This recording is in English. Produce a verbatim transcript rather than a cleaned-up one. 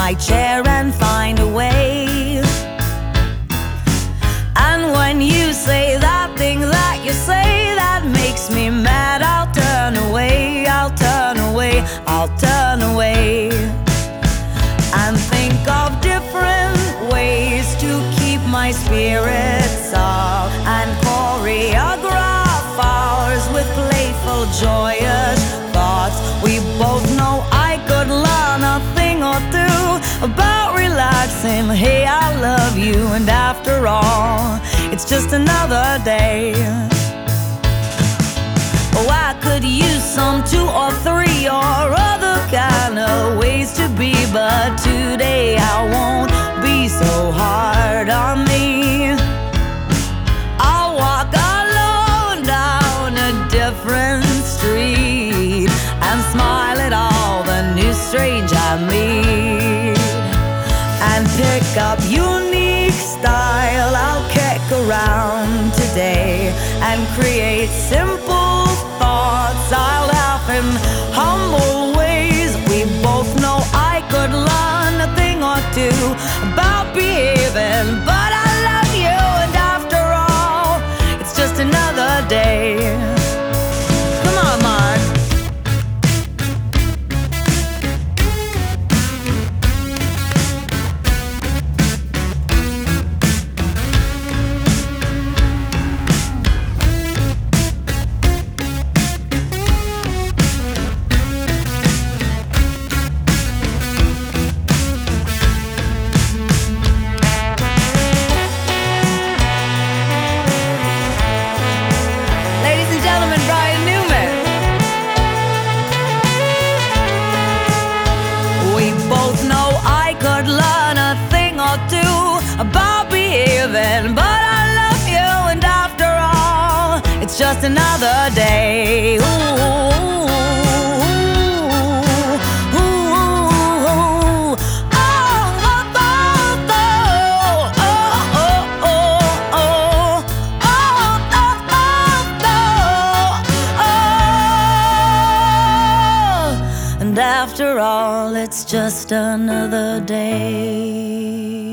my chair and find a way. And when you say that thing that you say that makes me mad, I'll turn away, I'll turn away, I'll turn away, and think of different ways to keep my spirits up, and choreograph ours with playful, joyous thoughts. We both know I could learn a thing or two about relaxing. Hey, I love you, and after all, it's just another day. Oh, I could use some two or three or other kind of ways to be, but today I won't be so hard on me. I'll walk alone down a different street and smile at all the new strange I meet, and pick up unique style. I'll kick around today and create simple thoughts. I'll laugh in humble ways. We both know I could learn a thing or two about behaving, but I love you, and after all, it's just another day. Come on, Mark. About behaving, but I love you, and after all, it's just another day. Ooh, ooh, ooh, oh, oh, oh, oh, oh, oh, oh, and after all, it's just another day.